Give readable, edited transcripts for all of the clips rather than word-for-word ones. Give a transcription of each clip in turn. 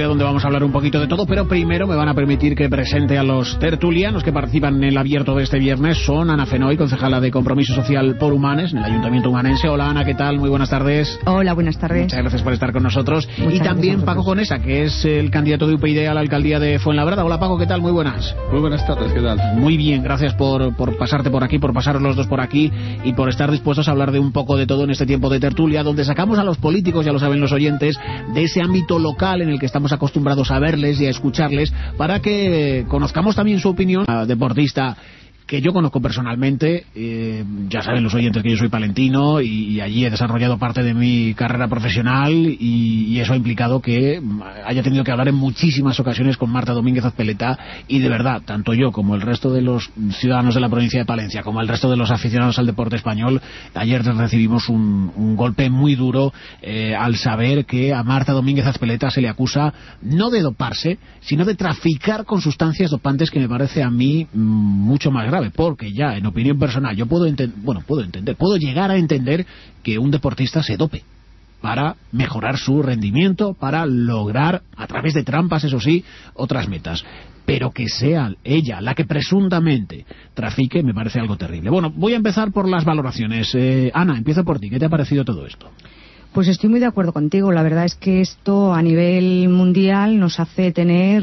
donde vamos a hablar un poquito de todo, pero primero me van a permitir que presente a los tertulianos que participan en el abierto de este viernes. Son Ana Fenoy, concejala de Compromiso Social por Humanes en el Ayuntamiento humanense. Hola Ana, ¿qué tal? Muy buenas tardes. Hola, buenas tardes. Muchas gracias por estar con nosotros. Muchas y también gracias Paco Conesa, que es el candidato de UPyD a la alcaldía de Fuenlabrada. Hola Paco, ¿qué tal? Muy buenas. Muy buenas tardes, ¿qué tal? Muy bien, gracias por pasarte por aquí, por pasaros los dos por aquí y por estar dispuestos a hablar de un poco de todo en este tiempo de tertulia, donde sacamos a los políticos, ya lo saben los oyentes, de ese ámbito local en el que estamos acostumbrados a verles y a escucharles, para que conozcamos también su opinión. Deportista que yo conozco personalmente, ya saben los oyentes que yo soy palentino y allí he desarrollado parte de mi carrera profesional y eso ha implicado que haya tenido que hablar en muchísimas ocasiones con Marta Domínguez Azpeleta, y de verdad, tanto yo como el resto de los ciudadanos de la provincia de Palencia, como el resto de los aficionados al deporte español, ayer recibimos un golpe muy duro al saber que a Marta Domínguez Azpeleta se le acusa no de doparse, sino de traficar con sustancias dopantes, que me parece a mí mucho más grave. Porque ya, en opinión personal, yo puedo llegar a entender que un deportista se dope para mejorar su rendimiento, para lograr, a través de trampas, eso sí, otras metas. Pero que sea ella la que presuntamente trafique, me parece algo terrible. Bueno, voy a empezar por las valoraciones. Ana, empiezo por ti. ¿Qué te ha parecido todo esto? Pues estoy muy de acuerdo contigo. La verdad es que esto a nivel mundial nos hace tener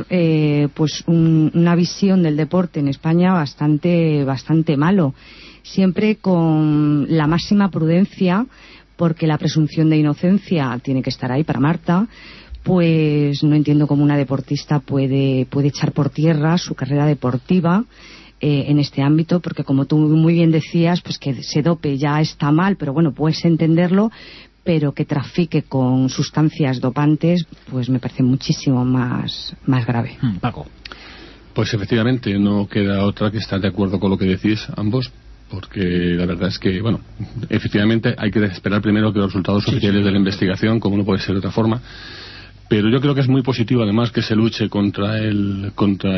una visión del deporte en España bastante malo. Siempre con la máxima prudencia, porque la presunción de inocencia tiene que estar ahí para Marta. Pues no entiendo cómo una deportista puede echar por tierra su carrera deportiva en este ámbito, porque como tú muy bien decías, pues que se dope ya está mal, pero bueno, puedes entenderlo, pero que trafique con sustancias dopantes, pues me parece muchísimo más grave. Paco. Pues efectivamente, no queda otra que estar de acuerdo con lo que decís ambos, porque la verdad es que, bueno, efectivamente hay que esperar primero que los resultados oficiales de la investigación, como no puede ser de otra forma. Pero yo creo que es muy positivo, además, que se luche contra el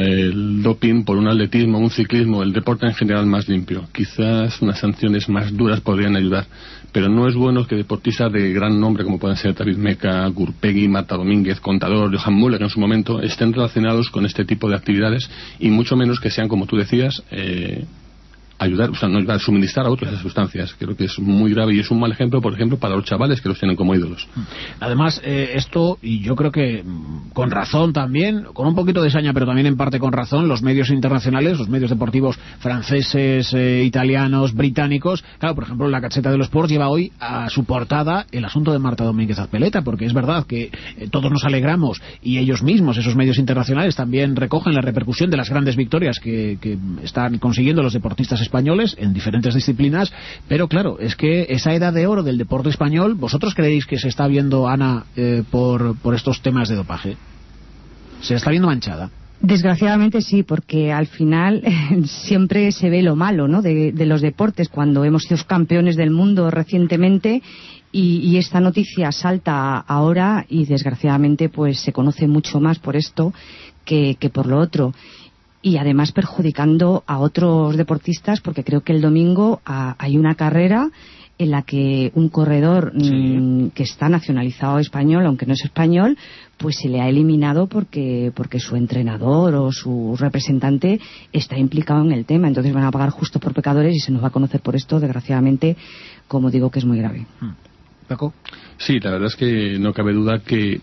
doping por un atletismo, un ciclismo, el deporte en general más limpio. Quizás unas sanciones más duras podrían ayudar, pero no es bueno que deportistas de gran nombre, como pueden ser David Meca, Gurpegui, Marta Domínguez, Contador, Johan Müller en su momento, estén relacionados con este tipo de actividades, y mucho menos que sean, como tú decías, ayudar, o sea, no ayudar a suministrar a otras sustancias. Creo que es muy grave y es un mal ejemplo, por ejemplo, para los chavales que los tienen como ídolos. Además, esto, y yo creo que con razón también, con un poquito de saña, pero también en parte con razón, los medios internacionales, los medios deportivos franceses, italianos, británicos, claro, por ejemplo, la Gazzetta dello Sport lleva hoy a su portada el asunto de Marta Domínguez Azpeleta, porque es verdad que todos nos alegramos, y ellos mismos, esos medios internacionales, también recogen la repercusión de las grandes victorias que están consiguiendo los deportistas españoles en diferentes disciplinas, pero claro, es que esa edad de oro del deporte español, ¿vosotros creéis que se está viendo, Ana, por estos temas de dopaje? ¿Se está viendo manchada? Desgraciadamente sí, porque al final siempre se ve lo malo, ¿no?, de los deportes, cuando hemos sido campeones del mundo recientemente, y esta noticia salta ahora, y desgraciadamente pues se conoce mucho más por esto que por lo otro. Y además perjudicando a otros deportistas, porque creo que el domingo hay una carrera en la que un corredor que está nacionalizado español, aunque no es español, pues se le ha eliminado porque su entrenador o su representante está implicado en el tema. Entonces van a pagar justo por pecadores y se nos va a conocer por esto, desgraciadamente, como digo, que es muy grave. ¿Paco? Sí, la verdad es que no cabe duda que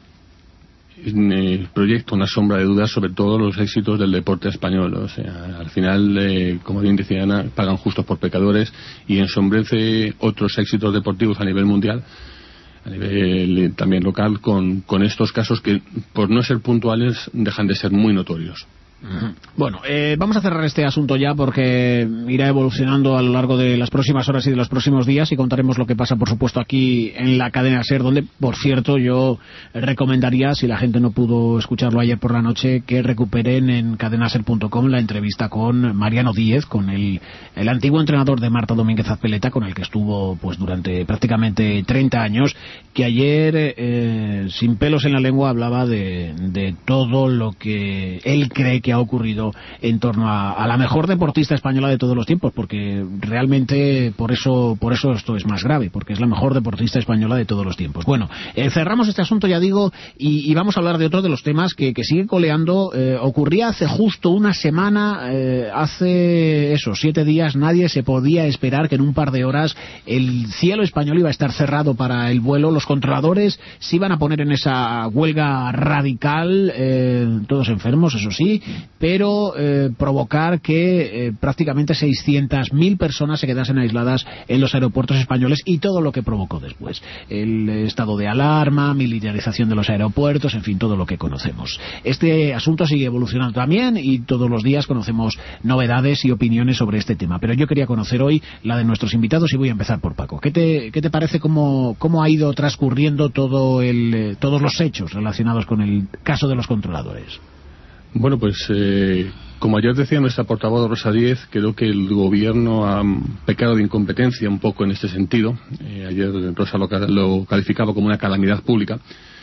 proyecta una sombra de dudas sobre todos los éxitos del deporte español. O sea, al final, como bien decía Ana, pagan justos por pecadores, y ensombrece otros éxitos deportivos a nivel mundial, a nivel también local, con estos casos que, por no ser puntuales, dejan de ser muy notorios. Bueno, vamos a cerrar este asunto ya, porque irá evolucionando a lo largo de las próximas horas y de los próximos días, y contaremos lo que pasa, por supuesto, aquí en la cadena SER, donde, por cierto, yo recomendaría, si la gente no pudo escucharlo ayer por la noche, que recuperen en cadenaser.com la entrevista con Mariano Díez, con el antiguo entrenador de Marta Domínguez Azpeleta, con el que estuvo pues durante prácticamente 30 años, que ayer, sin pelos en la lengua, hablaba de todo lo que él cree que ha ocurrido en torno a la mejor deportista española de todos los tiempos, porque realmente por eso esto es más grave, porque es la mejor deportista española de todos los tiempos. Bueno, cerramos este asunto, ya digo, y vamos a hablar de otro de los temas que sigue coleando. Ocurría hace justo una semana, hace 7 días, nadie se podía esperar que en un par de horas el cielo español iba a estar cerrado para el vuelo. Los controladores se iban a poner en esa huelga radical, todos enfermos, eso sí, pero provocar que prácticamente 600.000 personas se quedasen aisladas en los aeropuertos españoles, y todo lo que provocó después. El estado de alarma, militarización de los aeropuertos, en fin, todo lo que conocemos. Este asunto sigue evolucionando también y todos los días conocemos novedades y opiniones sobre este tema. Pero yo quería conocer hoy la de nuestros invitados y voy a empezar por Paco. ¿Qué te parece cómo ha ido transcurriendo todos los hechos relacionados con el caso de los controladores? Bueno, pues como ayer decía nuestra portavoz Rosa Díez, creo que el gobierno ha pecado de incompetencia un poco en este sentido. Ayer Rosa lo calificaba como una calamidad pública.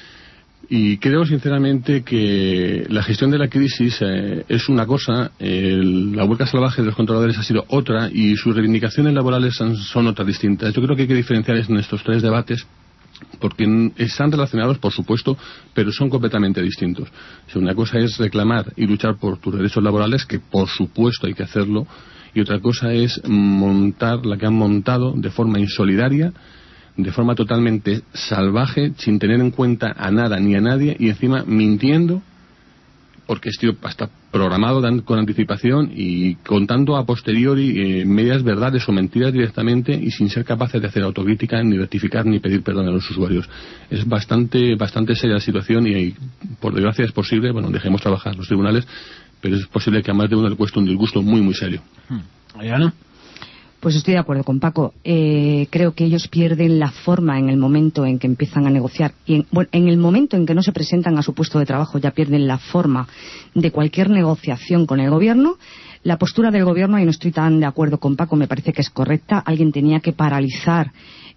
Y creo sinceramente que la gestión de la crisis es una cosa, la huelga salvaje de los controladores ha sido otra, y sus reivindicaciones laborales son otras distintas. Yo creo que hay que diferenciar en estos tres debates, porque están relacionados, por supuesto, pero son completamente distintos. O sea, una cosa es reclamar y luchar por tus derechos laborales, que por supuesto hay que hacerlo, y otra cosa es montar la que han montado de forma insolidaria, de forma totalmente salvaje, sin tener en cuenta a nada ni a nadie, y encima mintiendo, porque esto hasta programado con anticipación y contando a posteriori medias verdades o mentiras directamente, y sin ser capaces de hacer autocrítica, ni rectificar, ni pedir perdón a los usuarios. Es bastante seria la situación, y por desgracia es posible, dejemos trabajar los tribunales, pero es posible que a más de uno le cueste un disgusto muy muy serio. ¿Adriana? Pues estoy de acuerdo con Paco. Creo que ellos pierden la forma en el momento en que empiezan a negociar. Y en el momento en que no se presentan a su puesto de trabajo, ya pierden la forma de cualquier negociación con el gobierno. La postura del gobierno, y no estoy tan de acuerdo con Paco, me parece que es correcta. Alguien tenía que paralizar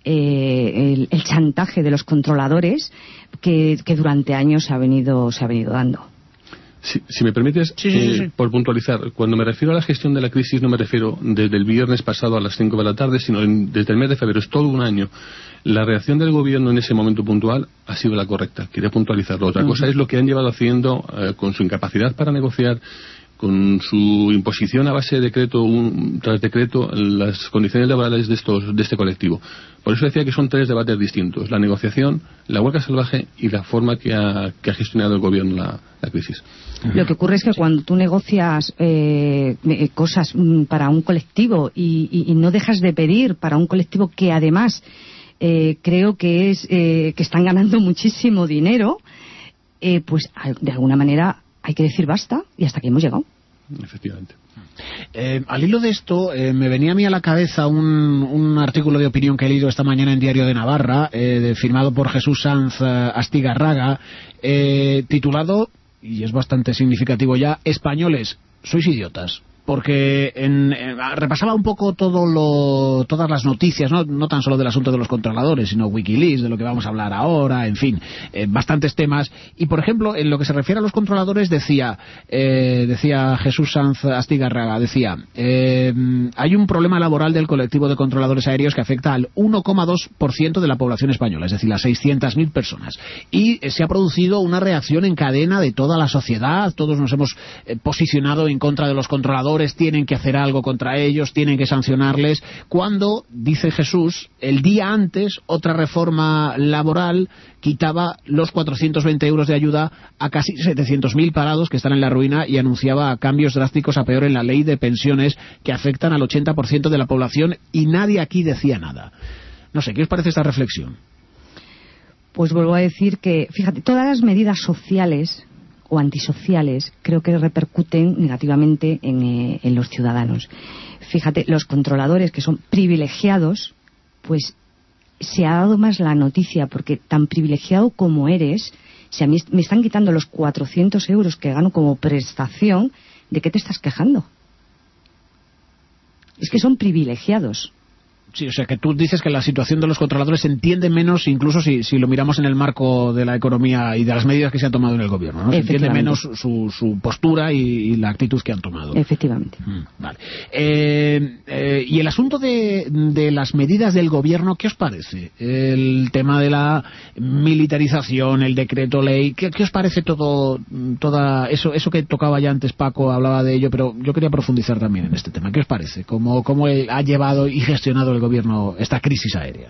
el chantaje de los controladores que durante años se ha venido dando. Si me permites, sí. Por puntualizar, cuando me refiero a la gestión de la crisis no me refiero desde el viernes pasado a las 5 de la tarde, sino desde el mes de febrero, es todo un año. La reacción del gobierno en ese momento puntual ha sido la correcta, quería puntualizarlo. Otra cosa es lo que han llevado haciendo con su incapacidad para negociar, con su imposición a base de decreto tras decreto, las condiciones laborales de este colectivo. Por eso decía que son tres debates distintos: la negociación, la huelga salvaje y la forma que ha gestionado el gobierno la crisis. Lo que ocurre es que cuando tú negocias cosas para un colectivo y no dejas de pedir para un colectivo que además creo que están ganando muchísimo dinero, pues de alguna manera hay que decir basta, y hasta aquí hemos llegado. Efectivamente. Al hilo de esto, me venía a mí a la cabeza un artículo de opinión que he leído esta mañana en Diario de Navarra, firmado por Jesús Sanz Astigarraga, titulado, y es bastante significativo ya: Españoles, sois idiotas. Porque repasaba un poco todas las noticias, no tan solo del asunto de los controladores, sino Wikileaks, de lo que vamos a hablar ahora, en fin, bastantes temas. Y, por ejemplo, en lo que se refiere a los controladores, decía Jesús Sanz Astigarraga, hay un problema laboral del colectivo de controladores aéreos que afecta al 1,2% de la población española, es decir, las 600.000 personas. Y se ha producido una reacción en cadena de toda la sociedad, todos nos hemos posicionado en contra de los controladores, tienen que hacer algo contra ellos, tienen que sancionarles, cuando, dice Jesús, el día antes otra reforma laboral quitaba los 420 euros de ayuda a casi 700.000 parados que están en la ruina, y anunciaba cambios drásticos a peor en la ley de pensiones que afectan al 80% de la población, y nadie aquí decía nada. No sé, ¿qué os parece esta reflexión? Pues vuelvo a decir que, fíjate, todas las medidas sociales o antisociales creo que repercuten negativamente en los ciudadanos. Fíjate, los controladores, que son privilegiados, pues se ha dado más la noticia, porque tan privilegiado como eres, si a mí me están quitando los 400 euros que gano como prestación, ¿de qué te estás quejando? Es que son privilegiados. Sí, o sea, que tú dices que la situación de los controladores se entiende menos, incluso si lo miramos en el marco de la economía y de las medidas que se han tomado en el gobierno, ¿no? Se entiende menos su postura y la actitud que han tomado. Efectivamente. Vale. Y el asunto de las medidas del gobierno, ¿qué os parece? El tema de la militarización, el decreto ley, ¿qué os parece toda eso que tocaba ya antes Paco, hablaba de ello, pero yo quería profundizar también en este tema. ¿Qué os parece? ¿Cómo ha llevado y gestionado el gobierno esta crisis aérea?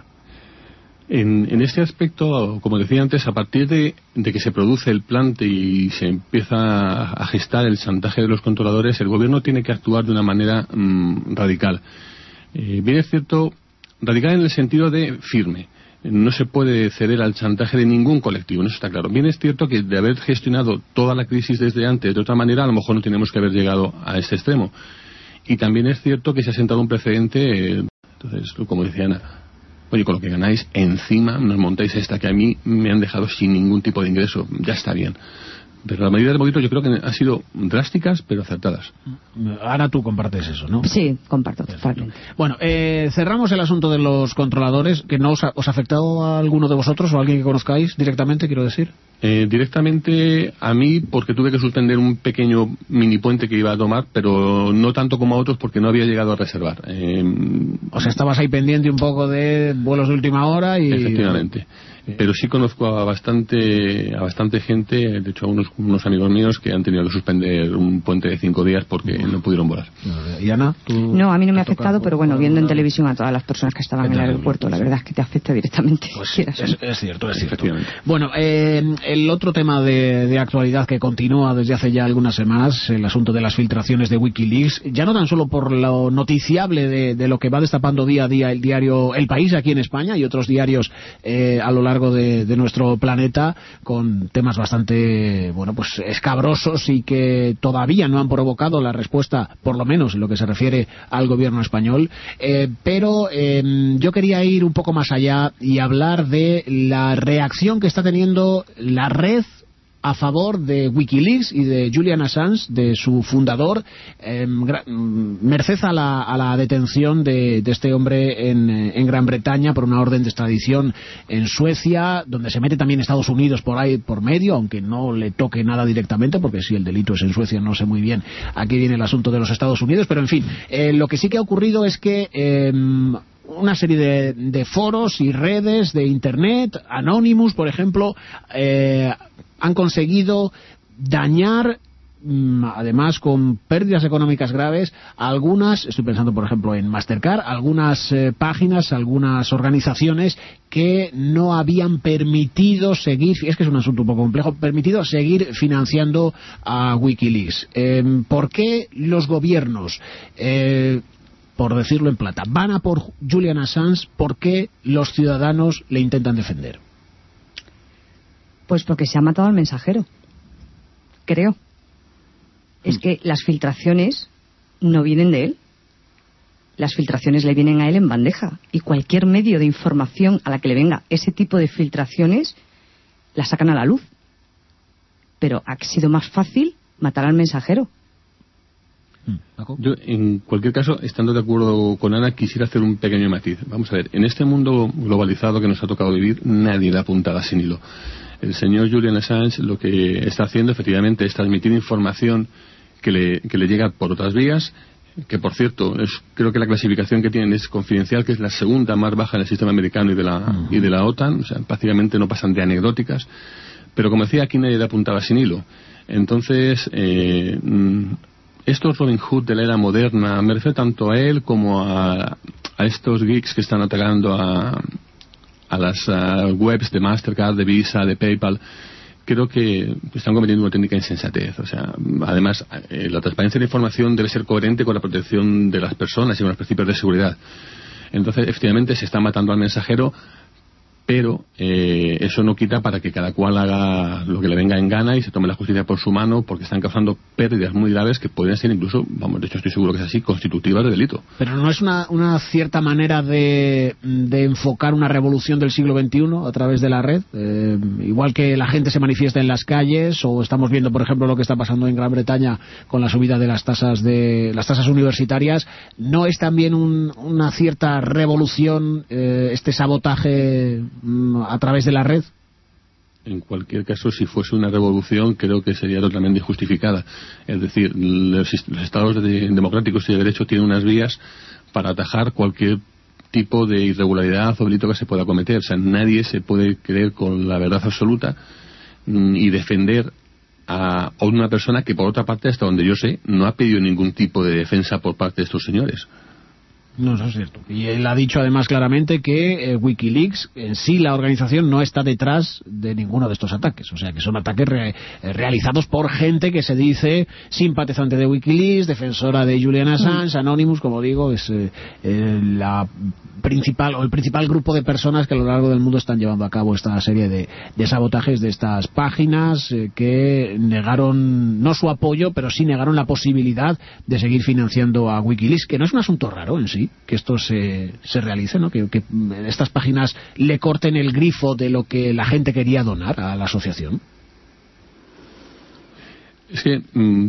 En este aspecto, como decía antes, a partir de que se produce el plante y se empieza a gestar el chantaje de los controladores, el gobierno tiene que actuar de una manera radical. Bien es cierto, radical en el sentido de firme. No se puede ceder al chantaje de ningún colectivo, eso está claro. Bien es cierto que de haber gestionado toda la crisis desde antes de otra manera, a lo mejor no tenemos que haber llegado a este extremo. Y también es cierto que se ha sentado un precedente. Entonces, como decía Ana, oye, con lo que ganáis, encima nos montáis esta que a mí me han dejado sin ningún tipo de ingreso. Ya está bien. Pero las medidas de poquito yo creo que han sido drásticas, pero acertadas. Ana, tú compartes eso, ¿no? Sí, comparto totalmente. Bueno, cerramos el asunto de los controladores, que no os ha afectado a alguno de vosotros o a alguien que conozcáis directamente, quiero decir. Directamente a mí, porque tuve que suspender un pequeño mini puente que iba a tomar, pero no tanto como a otros porque no había llegado a reservar. O sea, estabas ahí pendiente un poco de vuelos de última hora y... Efectivamente. Pero sí conozco a bastante gente, de hecho a unos amigos míos que han tenido que suspender un puente de 5 días porque no pudieron volar. ¿Y Ana? No, a mí no me ha afectado, pero bueno, viendo en televisión a todas las personas que estaban en el aeropuerto, la verdad es que te afecta directamente. Pues es cierto. Bueno, el otro tema de actualidad que continúa desde hace ya algunas semanas, el asunto de las filtraciones de Wikileaks, ya no tan solo por lo noticiable de lo que va destapando día a día el diario El País aquí en España y otros diarios a lo largo de nuestro planeta, con temas bastante pues escabrosos y que todavía no han provocado la respuesta, por lo menos en lo que se refiere al gobierno español, pero yo quería ir un poco más allá y hablar de la reacción que está teniendo la red a favor de Wikileaks y de Julian Assange, de su fundador, merced a la detención de este hombre en Gran Bretaña por una orden de extradición en Suecia, donde se mete también Estados Unidos por ahí por medio, aunque no le toque nada directamente, porque si el delito es en Suecia no sé muy bien a qué viene el asunto de los Estados Unidos, pero en fin, lo que sí que ha ocurrido es que una serie de foros y redes de Internet, Anonymous, por ejemplo, han conseguido dañar, además con pérdidas económicas graves, algunas, estoy pensando por ejemplo en Mastercard, algunas páginas, algunas organizaciones que no habían permitido seguir, es que es un asunto un poco complejo, permitido seguir financiando a Wikileaks. ¿Por qué los gobiernos, por decirlo en plata, van a por Julian Assange? ¿Por qué los ciudadanos le intentan defender? Pues porque se ha matado al mensajero, creo. Es que las filtraciones no vienen de él. Las filtraciones le vienen a él en bandeja. Y cualquier medio de información a la que le venga ese tipo de filtraciones, la sacan a la luz. Pero ha sido más fácil matar al mensajero. Yo, en cualquier caso, estando de acuerdo con Ana, quisiera hacer un pequeño matiz. Vamos a ver, en este mundo globalizado que nos ha tocado vivir, nadie da puntada sin hilo. El señor Julian Assange lo que está haciendo efectivamente es transmitir información que le llega por otras vías, que por cierto, creo que la clasificación que tienen es confidencial, que es la segunda más baja en el sistema americano y de la OTAN, o sea, prácticamente no pasan de anecdóticas, pero como decía, aquí nadie da puntada sin hilo. Entonces, estos Robin Hood de la era moderna, me refiero tanto a él como a estos geeks que están atacando a las webs de Mastercard, de Visa, de PayPal. Creo que están cometiendo una auténtica insensatez. O sea, además, la transparencia de la información debe ser coherente con la protección de las personas y con los principios de seguridad. Entonces, efectivamente, se está matando al mensajero, pero eso no quita para que cada cual haga lo que le venga en gana y se tome la justicia por su mano, porque están causando pérdidas muy graves que pueden ser incluso, vamos, de hecho estoy seguro que es así, constitutivas de delito. Pero no es una cierta manera de enfocar una revolución del siglo XXI a través de la red, igual que la gente se manifiesta en las calles, o estamos viendo por ejemplo lo que está pasando en Gran Bretaña con la subida de las tasas universitarias. ¿No es también una cierta revolución este sabotaje a través de la red? En cualquier caso, si fuese una revolución, creo que sería totalmente injustificada. Es decir, los estados democráticos y de derecho tienen unas vías para atajar cualquier tipo de irregularidad o delito que se pueda cometer. O sea, nadie se puede creer con la verdad absoluta y defender a una persona que, por otra parte, hasta donde yo sé, no ha pedido ningún tipo de defensa por parte de estos señores. No, eso es cierto. Y él ha dicho además claramente que Wikileaks, en sí la organización, no está detrás de ninguno de estos ataques. O sea, que son ataques realizados por gente que se dice simpatizante de Wikileaks, defensora de Julian Assange, Anonymous, como digo, es el principal grupo de personas que a lo largo del mundo están llevando a cabo esta serie de sabotajes de estas páginas que negaron, no su apoyo, pero sí negaron la posibilidad de seguir financiando a Wikileaks, que no es un asunto raro en sí, que esto se realice, ¿no? Que estas páginas le corten el grifo de lo que la gente quería donar a la asociación. Es que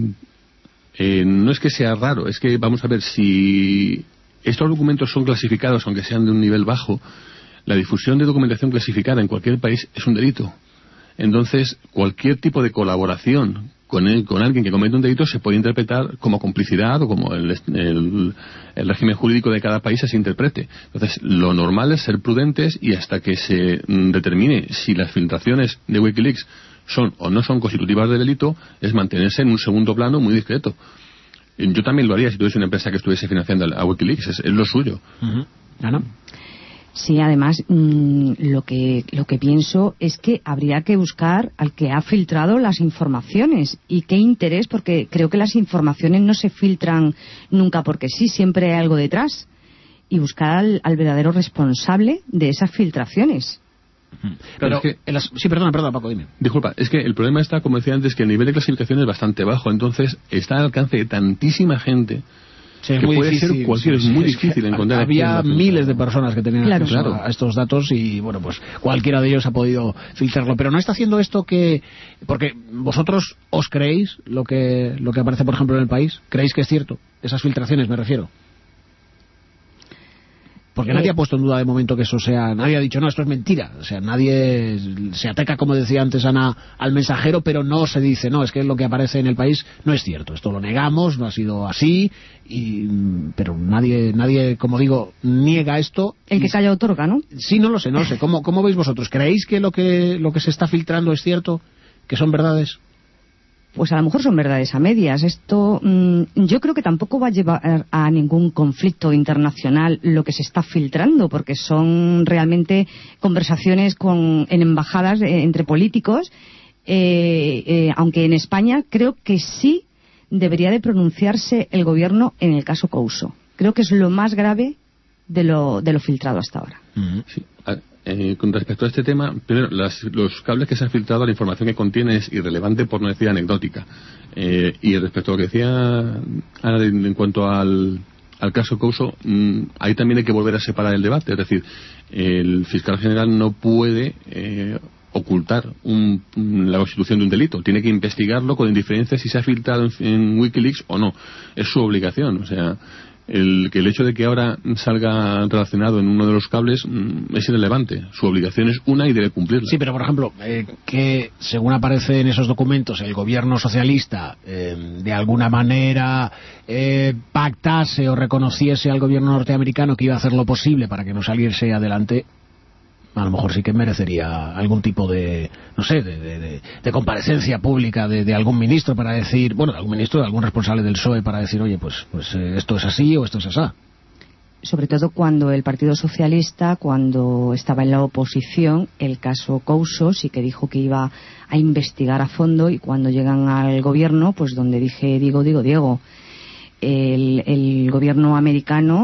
no es que sea raro, es que vamos a ver, si estos documentos son clasificados, aunque sean de un nivel bajo, la difusión de documentación clasificada en cualquier país es un delito. Entonces, cualquier tipo de colaboración con alguien que comete un delito se puede interpretar como complicidad o como el régimen jurídico de cada país se interprete. Entonces, lo normal es ser prudentes y hasta que se determine si las filtraciones de Wikileaks son o no son constitutivas de delito, es mantenerse en un segundo plano muy discreto. Yo también lo haría si tuviese una empresa que estuviese financiando a Wikileaks, es lo suyo. ¿Ana? Sí, además, lo que pienso es que habría que buscar al que ha filtrado las informaciones. ¿Y qué interés? Porque creo que las informaciones no se filtran nunca porque sí, siempre hay algo detrás. Y buscar al verdadero responsable de esas filtraciones. Pero es que sí, perdona, Paco, dime. Disculpa, es que el problema está, como decía antes, que el nivel de clasificación es bastante bajo. Entonces, está al alcance de tantísima gente. Sí, que puede ser cualquiera, es muy difícil encontrar. Había miles de personas que tenían acceso a estos datos y bueno, pues cualquiera de ellos ha podido filtrarlo, pero no está haciendo esto porque vosotros os creéis lo que aparece por ejemplo en El País, creéis que es cierto, esas filtraciones me refiero. Porque nadie ha puesto en duda de momento que eso sea... Nadie ha dicho, no, esto es mentira. O sea, nadie se ataca, como decía antes Ana, al mensajero, pero no se dice, no, es que lo que aparece en El País no es cierto. Esto lo negamos, no ha sido así, pero nadie, como digo, niega esto. El que calla otorga, ¿no? Sí, no lo sé. ¿Cómo veis vosotros? ¿Creéis que lo que se está filtrando es cierto? ¿Que son verdades? Pues a lo mejor son verdades a medias. Esto yo creo que tampoco va a llevar a ningún conflicto internacional lo que se está filtrando, porque son realmente conversaciones en embajadas entre políticos, aunque en España creo que sí debería de pronunciarse el gobierno en el caso Couso. Creo que es lo más grave de lo filtrado hasta ahora. Sí. Con respecto a este tema, primero, los cables que se han filtrado, la información que contiene es irrelevante, por no decir anecdótica. Y respecto a lo que decía Ana en cuanto al caso Couso, ahí también hay que volver a separar el debate. Es decir, el fiscal general no puede ocultar la constitución de un delito. Tiene que investigarlo con indiferencia si se ha filtrado en Wikileaks o no. Es su obligación. O sea, el hecho de que ahora salga relacionado en uno de los cables es irrelevante. Su obligación es una y debe cumplirla. Sí, pero por ejemplo, que según aparece en esos documentos, el gobierno socialista de alguna manera pactase o reconociese al gobierno norteamericano que iba a hacer lo posible para que no saliese adelante, a lo mejor sí que merecería algún tipo de, no sé, de comparecencia pública de algún ministro para decir, bueno, de algún ministro, de algún responsable del PSOE para decir, oye, pues esto es así o esto es asá. Sobre todo cuando el Partido Socialista, cuando estaba en la oposición, el caso Couso sí que dijo que iba a investigar a fondo, y cuando llegan al gobierno, pues donde dije Diego, el gobierno americano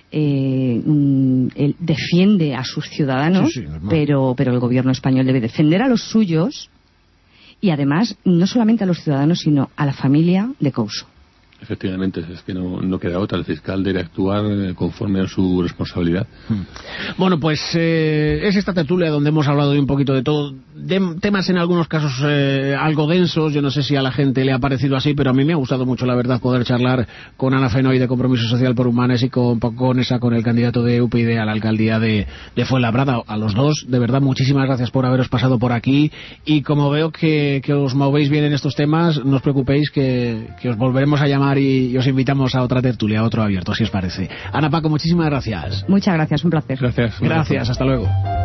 él defiende a sus ciudadanos, sí, pero el gobierno español debe defender a los suyos y además no solamente a los ciudadanos sino a la familia de Couso. Efectivamente, es que no queda otra. El fiscal debe actuar conforme a su responsabilidad. Bueno, pues es esta tertulia donde hemos hablado de un poquito de todo, de temas en algunos casos algo densos. Yo no sé si a la gente le ha parecido así, pero a mí me ha gustado mucho, la verdad, poder charlar con Ana Fenoy de Compromiso Social por Humanes y con el candidato de UPyD a la alcaldía de Fuenlabrada. A los dos, de verdad, muchísimas gracias por haberos pasado por aquí, y como veo que os movéis bien en estos temas, no os preocupéis que os volveremos a llamar y os invitamos a otra tertulia, a otro abierto, si os parece. Ana, Paco, muchísimas gracias. Muchas gracias, un placer. Gracias. Gracias, hasta luego.